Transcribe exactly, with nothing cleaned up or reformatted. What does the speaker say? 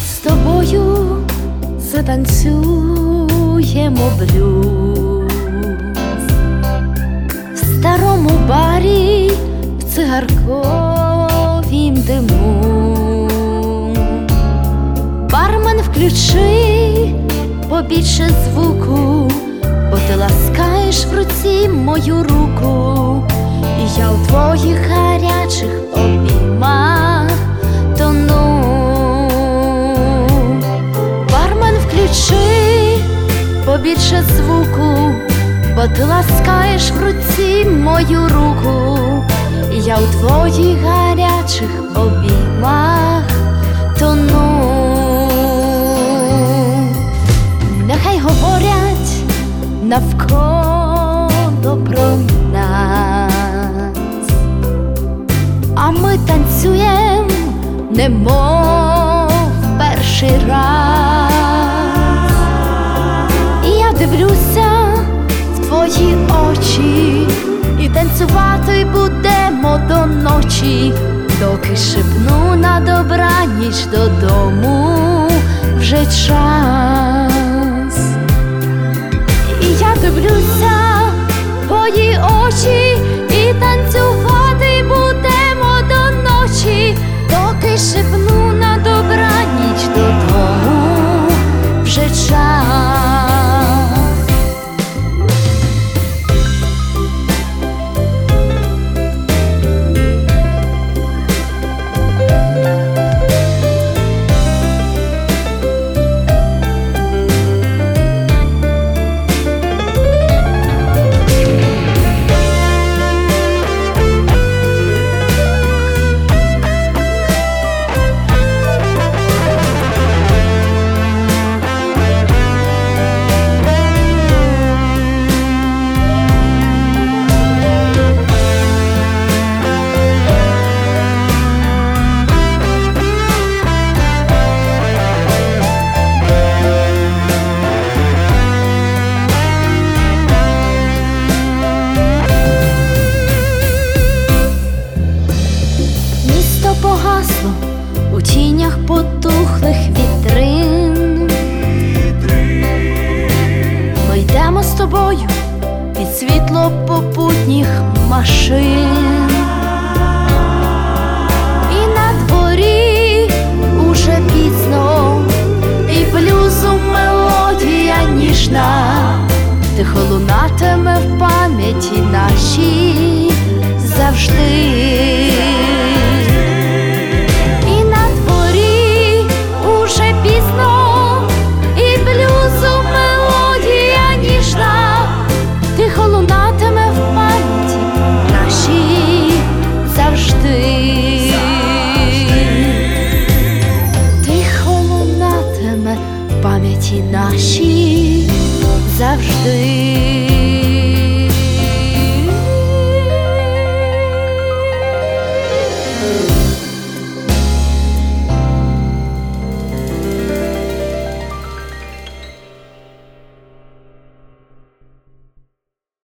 З тобою затанцюємо блюз в старому барі, в цигарковім диму. Бармен, включи побільше звуку, бо ти ласкаєш в руці мою руку, і я у твоїх гарячих обіймах тону. Бармен, включи побільше звуку, бо ти ласкаєш в руці мою руку, і я у твоїх гарячих обіймах тону. Нехай говорять навколо про нас, а ми танцюєм, немов перший раз. І я дивлюся в твої очі, і танцювати будемо до ночі, доки шепну на добраніч додому вже час. І я дивлюся в твої очі, і танцювати будемо до ночі, доки шепну на добраніч додому вже час. Погасло у тінях потухлих вітрин. Ми йдемо з тобою під світло попутніх машин, і на дворі уже пізно, і блюзу мелодія ніжна тихо лунатиме в пам'яті нашій завжди.